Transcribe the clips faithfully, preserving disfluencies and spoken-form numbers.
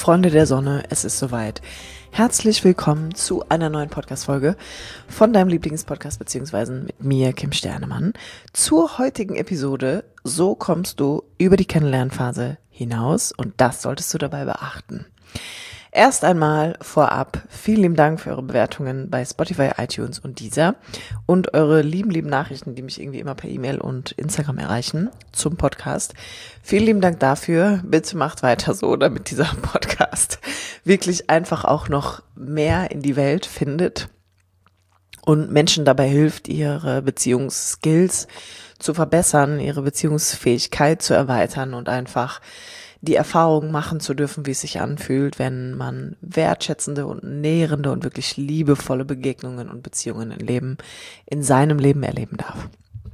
Freunde der Sonne, es ist soweit. Herzlich willkommen zu einer neuen Podcast-Folge von deinem Lieblingspodcast beziehungsweise mit mir, Kim Sternemann. Zur heutigen Episode, so kommst du über die Kennenlernphase hinaus und das solltest du dabei beachten. Erst einmal vorab, vielen lieben Dank für eure Bewertungen bei Spotify, iTunes und Deezer und eure lieben, lieben Nachrichten, die mich irgendwie immer per E-Mail und Instagram erreichen zum Podcast. Vielen lieben Dank dafür. Bitte macht weiter so, damit dieser Podcast wirklich einfach auch noch mehr in die Welt findet und Menschen dabei hilft, ihre Beziehungsskills zu verbessern, ihre Beziehungsfähigkeit zu erweitern und einfach die Erfahrung machen zu dürfen, wie es sich anfühlt, wenn man wertschätzende und nährende und wirklich liebevolle Begegnungen und Beziehungen im Leben, in seinem Leben erleben darf.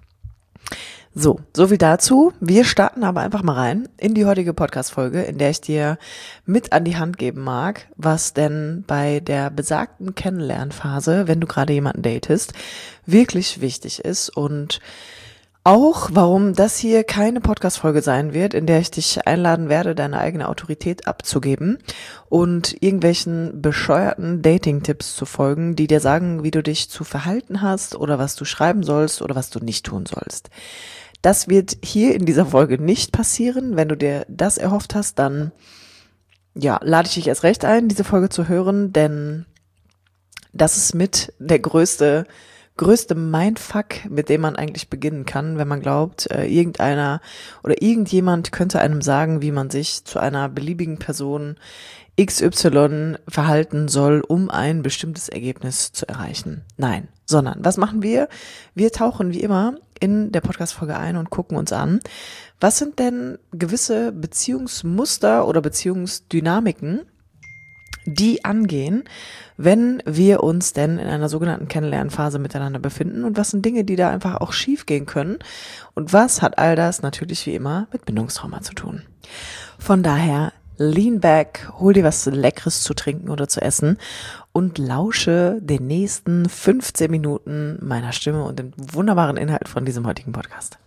So, so viel dazu. Wir starten aber einfach mal rein in die heutige Podcast-Folge, in der ich dir mit an die Hand geben mag, was denn bei der besagten Kennenlernphase, wenn du gerade jemanden datest, wirklich wichtig ist und auch, warum das hier keine Podcast-Folge sein wird, in der ich dich einladen werde, deine eigene Autorität abzugeben und irgendwelchen bescheuerten Dating-Tipps zu folgen, die dir sagen, wie du dich zu verhalten hast oder was du schreiben sollst oder was du nicht tun sollst. Das wird hier in dieser Folge nicht passieren. Wenn du dir das erhofft hast, dann ja, lade ich dich erst recht ein, diese Folge zu hören, denn das ist mit der größte größte Mindfuck, mit dem man eigentlich beginnen kann, wenn man glaubt, äh, irgendeiner oder irgendjemand könnte einem sagen, wie man sich zu einer beliebigen Person X Y verhalten soll, um ein bestimmtes Ergebnis zu erreichen. Nein, sondern was machen wir? Wir tauchen wie immer in der Podcast-Folge ein und gucken uns an, was sind denn gewisse Beziehungsmuster oder Beziehungsdynamiken, die angehen, wenn wir uns denn in einer sogenannten Kennenlernphase miteinander befinden und was sind Dinge, die da einfach auch schief gehen können und was hat all das natürlich wie immer mit Bindungstrauma zu tun. Von daher lean back, hol dir was Leckeres zu trinken oder zu essen und lausche den nächsten fünfzehn Minuten meiner Stimme und dem wunderbaren Inhalt von diesem heutigen Podcast.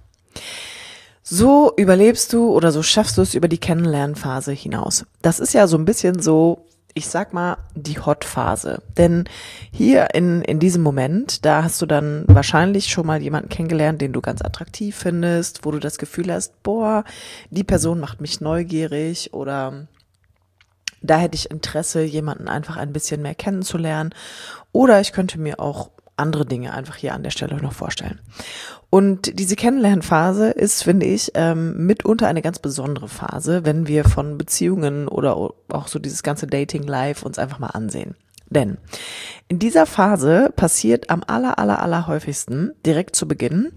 So überlebst du oder so schaffst du es über die Kennenlernphase hinaus. Das ist ja so ein bisschen so, ich sag mal, die Hot-Phase. Denn hier in in diesem Moment, da hast du dann wahrscheinlich schon mal jemanden kennengelernt, den du ganz attraktiv findest, wo du das Gefühl hast, boah, die Person macht mich neugierig oder da hätte ich Interesse, jemanden einfach ein bisschen mehr kennenzulernen. Oder ich könnte mir auch andere Dinge einfach hier an der Stelle noch vorstellen. Und diese Kennenlernphase ist, finde ich, ähm, mitunter eine ganz besondere Phase, wenn wir von Beziehungen oder auch so dieses ganze Dating-Life uns einfach mal ansehen. Denn in dieser Phase passiert am aller, aller, aller häufigsten direkt zu Beginn,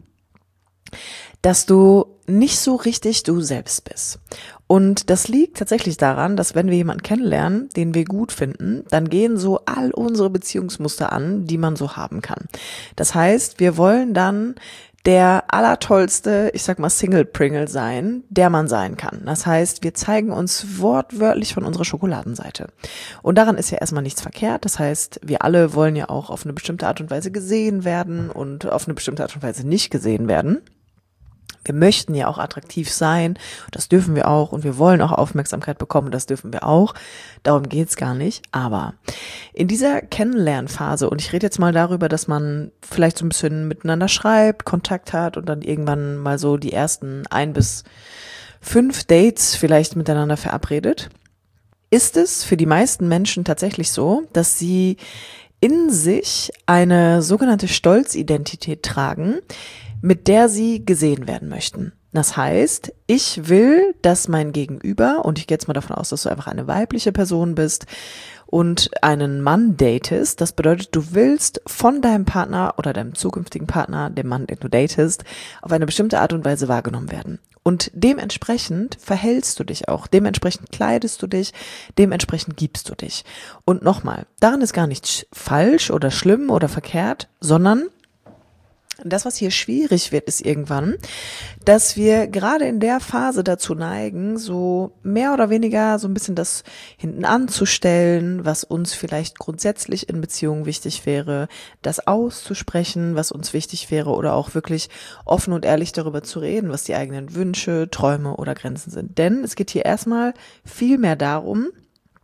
dass du nicht so richtig du selbst bist. Und das liegt tatsächlich daran, dass wenn wir jemanden kennenlernen, den wir gut finden, dann gehen so all unsere Beziehungsmuster an, die man so haben kann. Das heißt, wir wollen dann der allertollste, ich sag mal Single-Pringle sein, der man sein kann. Das heißt, wir zeigen uns wortwörtlich von unserer Schokoladenseite. Und daran ist ja erstmal nichts verkehrt. Das heißt, wir alle wollen ja auch auf eine bestimmte Art und Weise gesehen werden und auf eine bestimmte Art und Weise nicht gesehen werden. Wir möchten ja auch attraktiv sein, das dürfen wir auch und wir wollen auch Aufmerksamkeit bekommen, das dürfen wir auch, darum geht's gar nicht, aber in dieser Kennenlernphase, und ich rede jetzt mal darüber, dass man vielleicht so ein bisschen miteinander schreibt, Kontakt hat und dann irgendwann mal so die ersten ein bis fünf Dates vielleicht miteinander verabredet, ist es für die meisten Menschen tatsächlich so, dass sie in sich eine sogenannte Stolzidentität tragen, mit der sie gesehen werden möchten. Das heißt, ich will, dass mein Gegenüber, und ich gehe jetzt mal davon aus, dass du einfach eine weibliche Person bist und einen Mann datest, das bedeutet, du willst von deinem Partner oder deinem zukünftigen Partner, dem Mann, den du datest, auf eine bestimmte Art und Weise wahrgenommen werden. Und dementsprechend verhältst du dich auch, dementsprechend kleidest du dich, dementsprechend gibst du dich. Und nochmal, daran ist gar nichts falsch oder schlimm oder verkehrt, sondern das, was hier schwierig wird, ist irgendwann, dass wir gerade in der Phase dazu neigen, so mehr oder weniger so ein bisschen das hinten anzustellen, was uns vielleicht grundsätzlich in Beziehungen wichtig wäre, das auszusprechen, was uns wichtig wäre oder auch wirklich offen und ehrlich darüber zu reden, was die eigenen Wünsche, Träume oder Grenzen sind. Denn es geht hier erstmal viel mehr darum,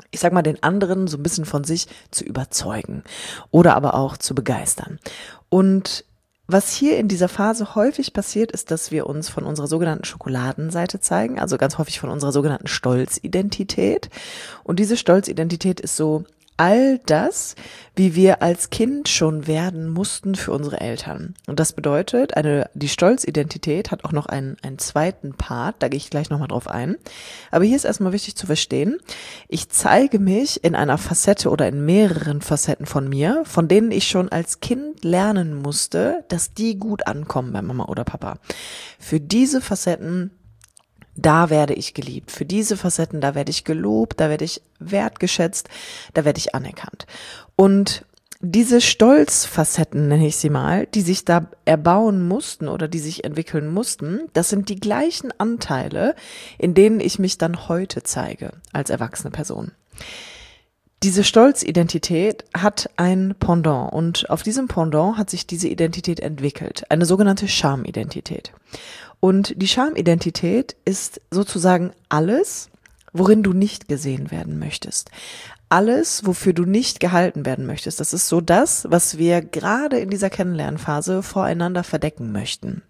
ich sag mal, den anderen so ein bisschen von sich zu überzeugen oder aber auch zu begeistern. Und was hier in dieser Phase häufig passiert, ist, dass wir uns von unserer sogenannten Schokoladenseite zeigen, also ganz häufig von unserer sogenannten Stolzidentität. Und diese Stolzidentität ist so all das, wie wir als Kind schon werden mussten für unsere Eltern. Und das bedeutet, eine, die Stolzidentität hat auch noch einen, einen zweiten Part, da gehe ich gleich nochmal drauf ein. Aber hier ist erstmal wichtig zu verstehen, ich zeige mich in einer Facette oder in mehreren Facetten von mir, von denen ich schon als Kind lernen musste, dass die gut ankommen bei Mama oder Papa. Für diese Facetten da werde ich geliebt. Für diese Facetten, da werde ich gelobt, da werde ich wertgeschätzt, da werde ich anerkannt. Und diese Stolzfacetten, nenne ich sie mal, die sich da erbauen mussten oder die sich entwickeln mussten, das sind die gleichen Anteile, in denen ich mich dann heute zeige als erwachsene Person. Diese Stolzidentität hat ein Pendant und auf diesem Pendant hat sich diese Identität entwickelt, eine sogenannte Schamidentität. Und die Schamidentität ist sozusagen alles, worin du nicht gesehen werden möchtest. Alles, wofür du nicht gehalten werden möchtest. Das ist so das, was wir gerade in dieser Kennenlernphase voreinander verdecken möchten.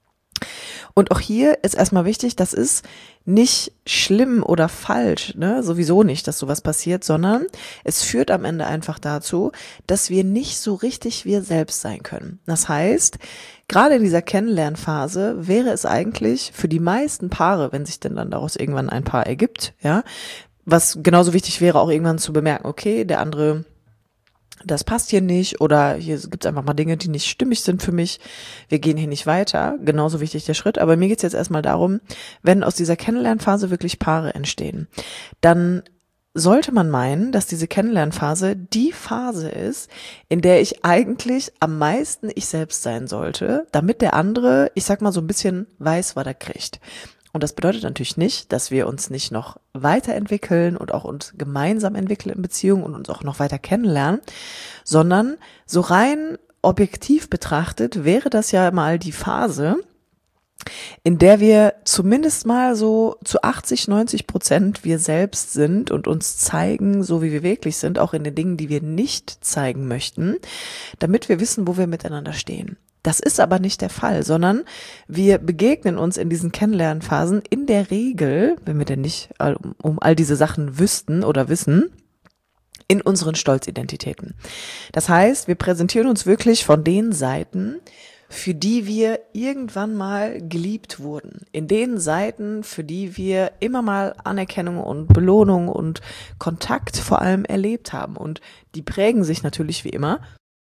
Und auch hier ist erstmal wichtig, das ist nicht schlimm oder falsch, ne, sowieso nicht, dass sowas passiert, sondern es führt am Ende einfach dazu, dass wir nicht so richtig wir selbst sein können. Das heißt, gerade in dieser Kennenlernphase wäre es eigentlich für die meisten Paare, wenn sich denn dann daraus irgendwann ein Paar ergibt, ja, was genauso wichtig wäre, auch irgendwann zu bemerken, okay, der andere, das passt hier nicht oder hier gibt es einfach mal Dinge, die nicht stimmig sind für mich, wir gehen hier nicht weiter, genauso wichtig der Schritt, aber mir geht es jetzt erstmal darum, wenn aus dieser Kennenlernphase wirklich Paare entstehen, dann sollte man meinen, dass diese Kennenlernphase die Phase ist, in der ich eigentlich am meisten ich selbst sein sollte, damit der andere, ich sag mal so ein bisschen weiß, was er kriegt. Und das bedeutet natürlich nicht, dass wir uns nicht noch weiterentwickeln und auch uns gemeinsam entwickeln in Beziehungen und uns auch noch weiter kennenlernen, sondern so rein objektiv betrachtet wäre das ja mal die Phase, in der wir zumindest mal so zu achtzig, neunzig Prozent wir selbst sind und uns zeigen, so wie wir wirklich sind, auch in den Dingen, die wir nicht zeigen möchten, damit wir wissen, wo wir miteinander stehen. Das ist aber nicht der Fall, sondern wir begegnen uns in diesen Kennenlernphasen in der Regel, wenn wir denn nicht um all diese Sachen wüssten oder wissen, in unseren Stolzidentitäten. Das heißt, wir präsentieren uns wirklich von den Seiten, für die wir irgendwann mal geliebt wurden. In den Seiten, für die wir immer mal Anerkennung und Belohnung und Kontakt vor allem erlebt haben. Und die prägen sich natürlich wie immer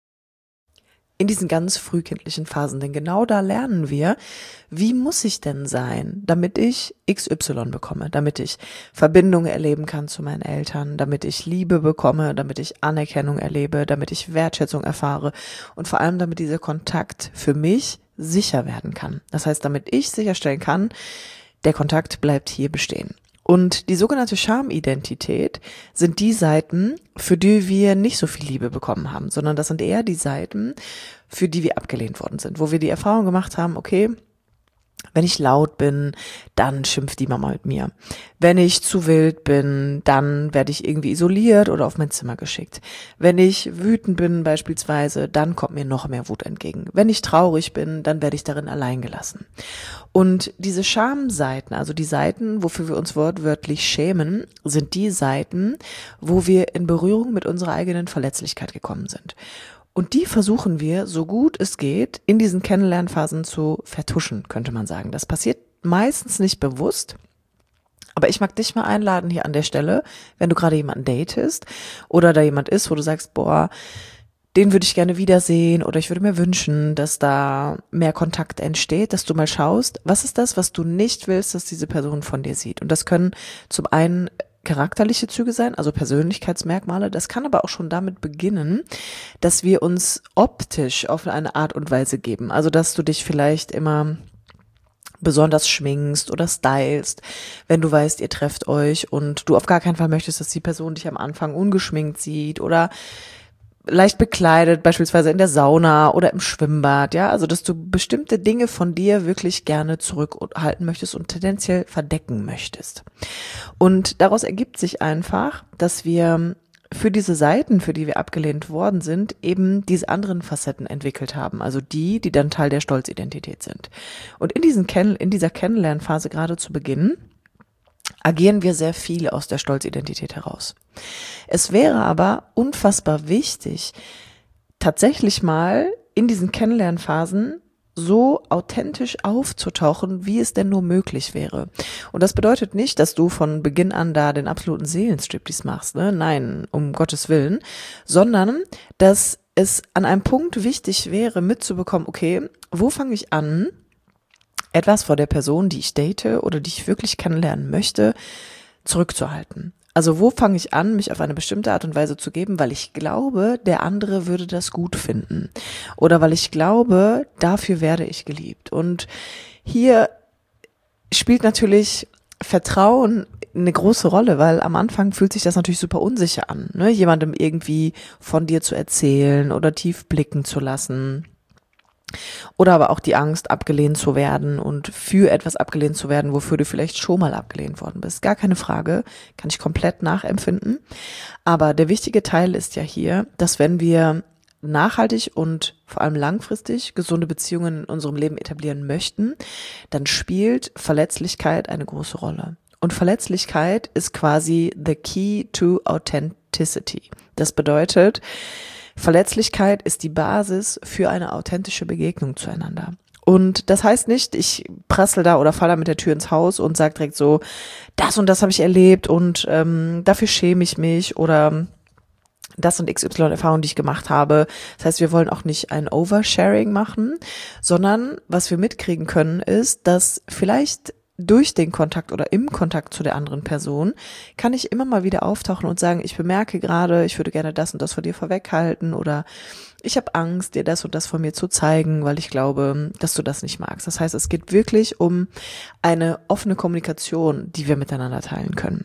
in diesen ganz frühkindlichen Phasen, denn genau da lernen wir, wie muss ich denn sein, damit ich X Y bekomme, damit ich Verbindung erleben kann zu meinen Eltern, damit ich Liebe bekomme, damit ich Anerkennung erlebe, damit ich Wertschätzung erfahre und vor allem, damit dieser Kontakt für mich sicher werden kann. Das heißt, damit ich sicherstellen kann, der Kontakt bleibt hier bestehen. Und die sogenannte Schamidentität sind die Seiten, für die wir nicht so viel Liebe bekommen haben, sondern das sind eher die Seiten, für die wir abgelehnt worden sind, wo wir die Erfahrung gemacht haben, okay, wenn ich laut bin, dann schimpft die Mama mit mir. Wenn ich zu wild bin, dann werde ich irgendwie isoliert oder auf mein Zimmer geschickt. Wenn ich wütend bin beispielsweise, dann kommt mir noch mehr Wut entgegen. Wenn ich traurig bin, dann werde ich darin allein gelassen. Und diese Schamseiten, also die Seiten, wofür wir uns wortwörtlich schämen, sind die Seiten, wo wir in Berührung mit unserer eigenen Verletzlichkeit gekommen sind. Und die versuchen wir, so gut es geht, in diesen Kennenlernphasen zu vertuschen, könnte man sagen. Das passiert meistens nicht bewusst. Aber ich mag dich mal einladen hier an der Stelle, wenn du gerade jemanden datest oder da jemand ist, wo du sagst, boah, den würde ich gerne wiedersehen oder ich würde mir wünschen, dass da mehr Kontakt entsteht, dass du mal schaust, was ist das, was du nicht willst, dass diese Person von dir sieht. Und das können zum einen charakterliche Züge sein, also Persönlichkeitsmerkmale. Das kann aber auch schon damit beginnen, dass wir uns optisch auf eine Art und Weise geben. Also, dass du dich vielleicht immer besonders schminkst oder stylst, wenn du weißt, ihr trefft euch und du auf gar keinen Fall möchtest, dass die Person dich am Anfang ungeschminkt sieht oder leicht bekleidet, beispielsweise in der Sauna oder im Schwimmbad, ja, also dass du bestimmte Dinge von dir wirklich gerne zurückhalten möchtest und tendenziell verdecken möchtest. Und daraus ergibt sich einfach, dass wir für diese Seiten, für die wir abgelehnt worden sind, eben diese anderen Facetten entwickelt haben, also die, die dann Teil der Stolzidentität sind. Und in diesen Kenn- in dieser Kennenlernphase gerade zu Beginn agieren wir sehr viel aus der Stolzidentität heraus. Es wäre aber unfassbar wichtig, tatsächlich mal in diesen Kennenlernphasen so authentisch aufzutauchen, wie es denn nur möglich wäre. Und das bedeutet nicht, dass du von Beginn an da den absoluten Seelenstriptease machst, ne? Nein, um Gottes Willen, sondern dass es an einem Punkt wichtig wäre, mitzubekommen, okay, wo fange ich an, etwas vor der Person, die ich date oder die ich wirklich kennenlernen möchte, zurückzuhalten. Also wo fange ich an, mich auf eine bestimmte Art und Weise zu geben, weil ich glaube, der andere würde das gut finden. Oder weil ich glaube, dafür werde ich geliebt. Und hier spielt natürlich Vertrauen eine große Rolle, weil am Anfang fühlt sich das natürlich super unsicher an, ne? Jemandem irgendwie von dir zu erzählen oder tief blicken zu lassen. Oder aber auch die Angst, abgelehnt zu werden und für etwas abgelehnt zu werden, wofür du vielleicht schon mal abgelehnt worden bist. Gar keine Frage, kann ich komplett nachempfinden. Aber der wichtige Teil ist ja hier, dass wenn wir nachhaltig und vor allem langfristig gesunde Beziehungen in unserem Leben etablieren möchten, dann spielt Verletzlichkeit eine große Rolle. Und Verletzlichkeit ist quasi the key to authenticity. Das bedeutet, Verletzlichkeit ist die Basis für eine authentische Begegnung zueinander. Und das heißt nicht, ich prassel da oder falle da mit der Tür ins Haus und sage direkt so, das und das habe ich erlebt und ähm, dafür schäme ich mich oder das und X Y-Erfahrungen, die ich gemacht habe. Das heißt, wir wollen auch nicht ein Oversharing machen, sondern was wir mitkriegen können, ist, dass vielleicht durch den Kontakt oder im Kontakt zu der anderen Person kann ich immer mal wieder auftauchen und sagen, ich bemerke gerade, ich würde gerne das und das von dir vorweghalten oder ich habe Angst, dir das und das von mir zu zeigen, weil ich glaube, dass du das nicht magst. Das heißt, es geht wirklich um eine offene Kommunikation, die wir miteinander teilen können.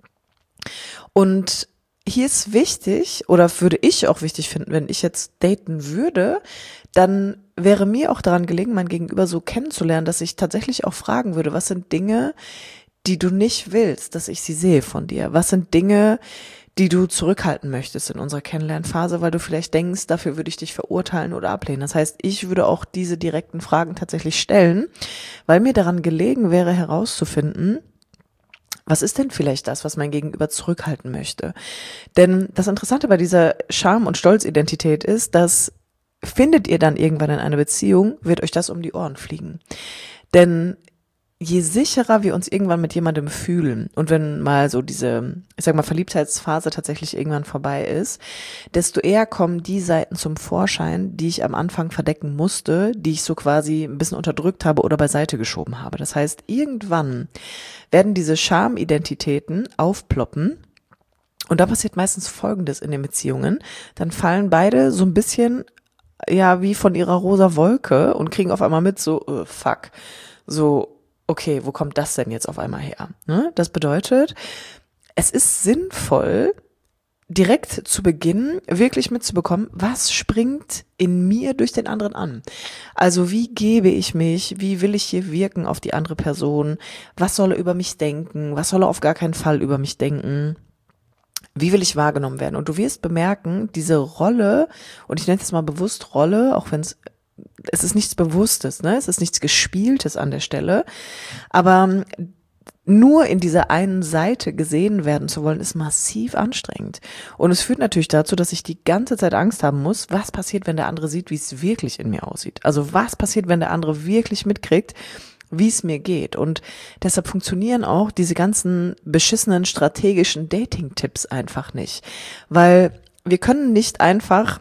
Und hier ist wichtig, oder würde ich auch wichtig finden, wenn ich jetzt daten würde, dann wäre mir auch daran gelegen, mein Gegenüber so kennenzulernen, dass ich tatsächlich auch fragen würde, was sind Dinge, die du nicht willst, dass ich sie sehe von dir? Was sind Dinge, die du zurückhalten möchtest in unserer Kennenlernphase, weil du vielleicht denkst, dafür würde ich dich verurteilen oder ablehnen? Das heißt, ich würde auch diese direkten Fragen tatsächlich stellen, weil mir daran gelegen wäre, herauszufinden, was ist denn vielleicht das, was mein Gegenüber zurückhalten möchte? Denn das Interessante bei dieser Scham- und Stolzidentität ist, dass findet ihr dann irgendwann in einer Beziehung, wird euch das um die Ohren fliegen. Denn je sicherer wir uns irgendwann mit jemandem fühlen und wenn mal so diese, ich sag mal, Verliebtheitsphase tatsächlich irgendwann vorbei ist, desto eher kommen die Seiten zum Vorschein, die ich am Anfang verdecken musste, die ich so quasi ein bisschen unterdrückt habe oder beiseite geschoben habe. Das heißt, irgendwann werden diese Schamidentitäten aufploppen und da passiert meistens Folgendes in den Beziehungen. Dann fallen beide so ein bisschen, ja, wie von ihrer rosa Wolke und kriegen auf einmal mit so, oh, fuck, so, okay, wo kommt das denn jetzt auf einmal her? Ne? Das bedeutet, es ist sinnvoll, direkt zu Beginn wirklich mitzubekommen, was springt in mir durch den anderen an? Also wie gebe ich mich, wie will ich hier wirken auf die andere Person? Was soll er über mich denken? Was soll er auf gar keinen Fall über mich denken? Wie will ich wahrgenommen werden? Und du wirst bemerken, diese Rolle, und ich nenne es mal bewusst Rolle, auch wenn es es ist nichts Bewusstes, ne? Es ist nichts Gespieltes an der Stelle, aber nur in dieser einen Seite gesehen werden zu wollen, ist massiv anstrengend. Und es führt natürlich dazu, dass ich die ganze Zeit Angst haben muss, was passiert, wenn der andere sieht, wie es wirklich in mir aussieht. Also was passiert, wenn der andere wirklich mitkriegt, wie es mir geht. Und deshalb funktionieren auch diese ganzen beschissenen strategischen Dating-Tipps einfach nicht. Weil wir können nicht einfach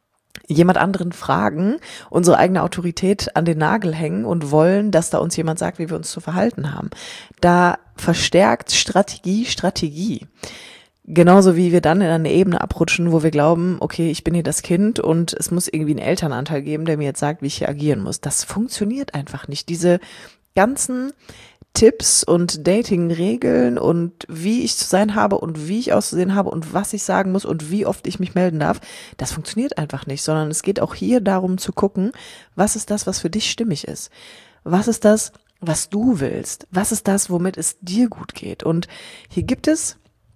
jemand anderen fragen, unsere eigene Autorität an den Nagel hängen und wollen, dass da uns jemand sagt, wie wir uns zu verhalten haben. Da verstärkt Strategie Strategie. Genauso wie wir dann in eine Ebene abrutschen, wo wir glauben, okay, ich bin hier das Kind und es muss irgendwie einen Elternanteil geben, der mir jetzt sagt, wie ich hier agieren muss. Das funktioniert einfach nicht. Diese ganzen Tipps und Dating-Regeln und wie ich zu sein habe und wie ich auszusehen habe und was ich sagen muss und wie oft ich mich melden darf, das funktioniert einfach nicht, sondern es geht auch hier darum zu gucken, was ist das, was für dich stimmig ist? Was ist das, was du willst? Was ist das, womit es dir gut geht? Und hier gibt es,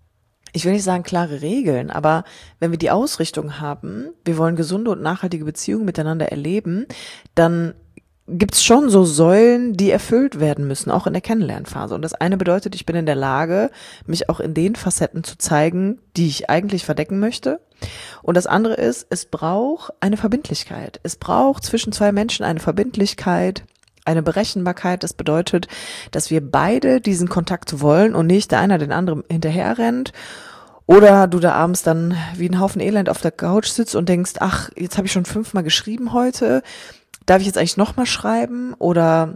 ich will nicht sagen klare Regeln, aber wenn wir die Ausrichtung haben, wir wollen gesunde und nachhaltige Beziehungen miteinander erleben, dann gibt's schon so Säulen, die erfüllt werden müssen, auch in der Kennenlernphase. Und das eine bedeutet, ich bin in der Lage, mich auch in den Facetten zu zeigen, die ich eigentlich verdecken möchte. Und das andere ist, es braucht eine Verbindlichkeit. Es braucht zwischen zwei Menschen eine Verbindlichkeit, eine Berechenbarkeit. Das bedeutet, dass wir beide diesen Kontakt wollen und nicht der eine den anderen hinterher rennt. Oder du da abends dann wie ein Haufen Elend auf der Couch sitzt und denkst, ach, jetzt habe ich schon fünfmal geschrieben heute. Darf ich jetzt eigentlich nochmal schreiben oder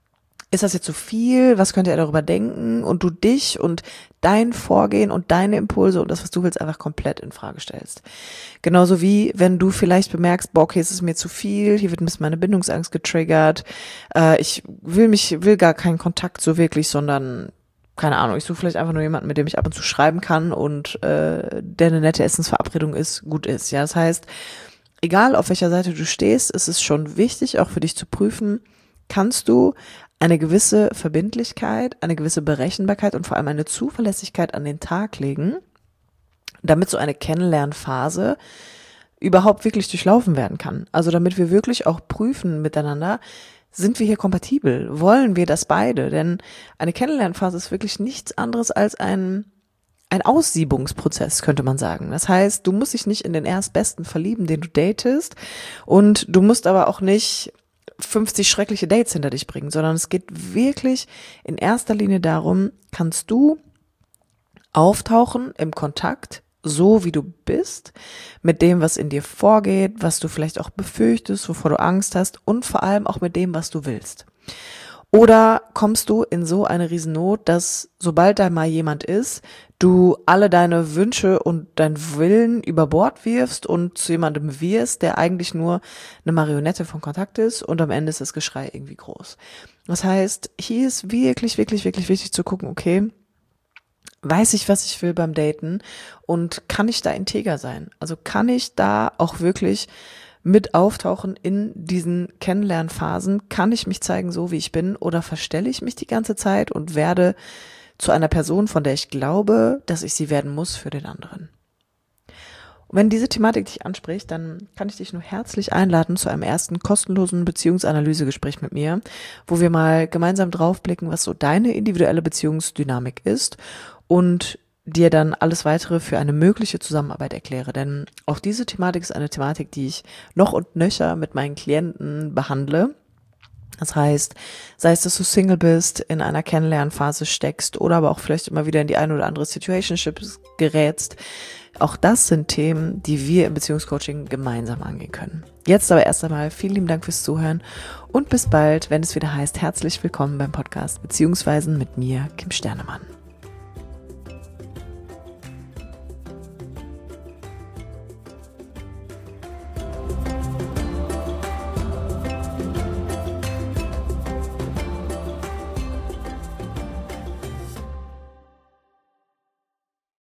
ist das jetzt zu viel? Was könnte er darüber denken? Und du dich und dein Vorgehen und deine Impulse und das, was du willst, einfach komplett in Frage stellst. Genauso wie, wenn du vielleicht bemerkst, boah, okay, es ist mir zu viel, hier wird ein bisschen meine Bindungsangst getriggert, äh, ich will mich, will gar keinen Kontakt so wirklich, sondern keine Ahnung, ich suche vielleicht einfach nur jemanden, mit dem ich ab und zu schreiben kann und äh, der eine nette Essensverabredung ist, gut ist. Ja, das heißt, egal auf welcher Seite du stehst, ist es schon wichtig, auch für dich zu prüfen, kannst du eine gewisse Verbindlichkeit, eine gewisse Berechenbarkeit und vor allem eine Zuverlässigkeit an den Tag legen, damit so eine Kennenlernphase überhaupt wirklich durchlaufen werden kann. Also damit wir wirklich auch prüfen miteinander, sind wir hier kompatibel? Wollen wir das beide? Denn eine Kennenlernphase ist wirklich nichts anderes als ein Ein Aussiebungsprozess, könnte man sagen. Das heißt, du musst dich nicht in den Erstbesten verlieben, den du datest, und du musst aber auch nicht fünfzig schreckliche Dates hinter dich bringen, sondern es geht wirklich in erster Linie darum, kannst du auftauchen im Kontakt, so wie du bist, mit dem, was in dir vorgeht, was du vielleicht auch befürchtest, wovor du Angst hast und vor allem auch mit dem, was du willst. Oder kommst du in so eine Riesennot, dass sobald da mal jemand ist, du alle deine Wünsche und dein Willen über Bord wirfst und zu jemandem wirst, der eigentlich nur eine Marionette von Kontakt ist und am Ende ist das Geschrei irgendwie groß. Das heißt, hier ist wirklich, wirklich, wirklich wichtig zu gucken, okay, weiß ich, was ich will beim Daten und kann ich da integer sein? Also kann ich da auch wirklich mit auftauchen in diesen Kennenlernphasen? Kann ich mich zeigen, so wie ich bin, oder verstelle ich mich die ganze Zeit und werde zu einer Person, von der ich glaube, dass ich sie werden muss für den anderen? Und wenn diese Thematik dich anspricht, dann kann ich dich nur herzlich einladen zu einem ersten kostenlosen Beziehungsanalysegespräch mit mir, wo wir mal gemeinsam draufblicken, was so deine individuelle Beziehungsdynamik ist und dir dann alles weitere für eine mögliche Zusammenarbeit erkläre. Denn auch diese Thematik ist eine Thematik, die ich noch und nöcher mit meinen Klienten behandle. Das heißt, sei es, dass du Single bist, in einer Kennenlernphase steckst oder aber auch vielleicht immer wieder in die eine oder andere Situationship gerätst. Auch das sind Themen, die wir im Beziehungscoaching gemeinsam angehen können. Jetzt aber erst einmal vielen lieben Dank fürs Zuhören und bis bald, wenn es wieder heißt, herzlich willkommen beim Podcast Beziehungsweisen mit mir, Kim Sternemann.